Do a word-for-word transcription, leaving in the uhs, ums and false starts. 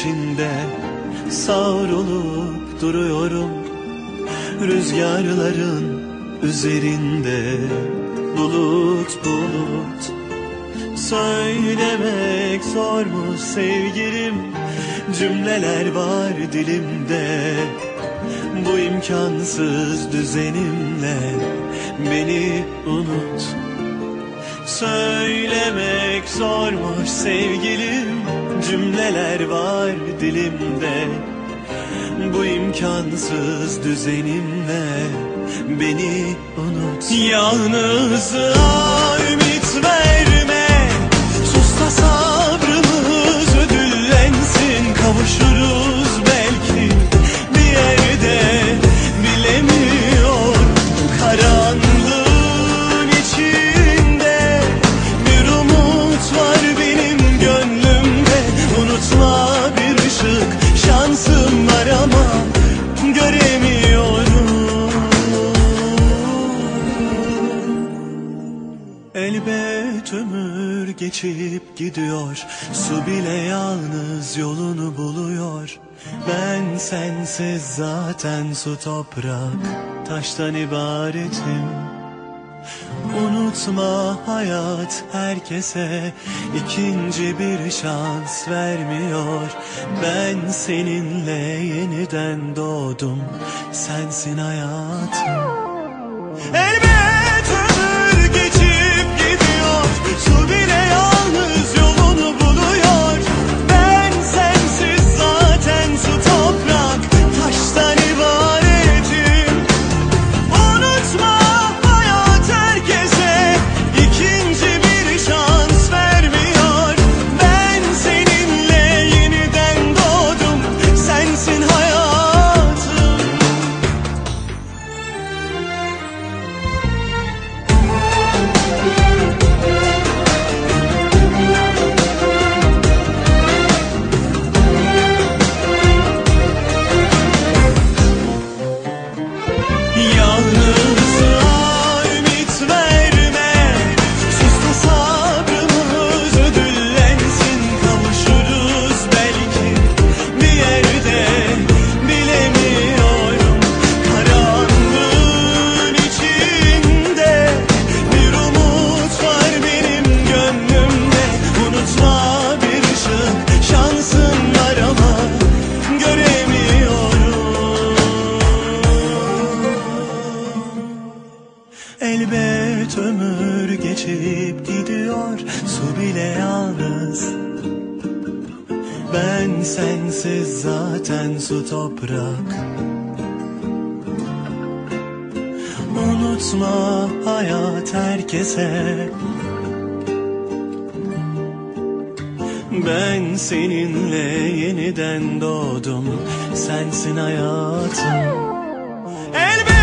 içinde savrulup duruyorum. Rüzgarların üzerinde bulut bulut. Söylemek zormuş sevgilim, cümleler var dilimde. Bu imkansız düzenimle beni unut. Söylemek zormuş sevgilim, cümleler var dilimde. Bu imkansız düzenimle beni unut. Yalnızlığa ümit verme, sus da sabrımız ödüllensin. Kavuşuruz belki bir yerde, bilemiyorum. Karanlığın içinde bir umut var benim gönlümde. Unutma bir ışık, şansım var ama göremiyorum. Elbet ömür geçip gidiyor, su bile yalnız yolunu buluyor. Ben sensiz zaten su toprak taştan ibaretim. Unutma hayat herkese ikinci bir şans vermiyor. Ben seninle yeniden doğdum, sensin hayatım. Elbet ömür geçip gidiyor, su bile yalnız yolunu buluyor. Ben sensiz zaten su toprak taştan ibaretim. Unutma hayat herkese ikinci bir şans vermiyor. Ben seninle yeniden doğdum, sensin hayatım. Yalnızlığa ümit verme, sus da sabrımız ödüllensin. Kavuşuruz belki bir yerde, bilemiyorum. Karanlığın içinde bir umut var benim gönlümde. Unutma bir ışık, şansın var ama göremiyorum. Elbet ömür geçip gidiyor, su bile yalnız. Ben sensiz zaten su toprak. Unutma hayat herkese, ben seninle yeniden doğdum, sensin hayatım. Elbet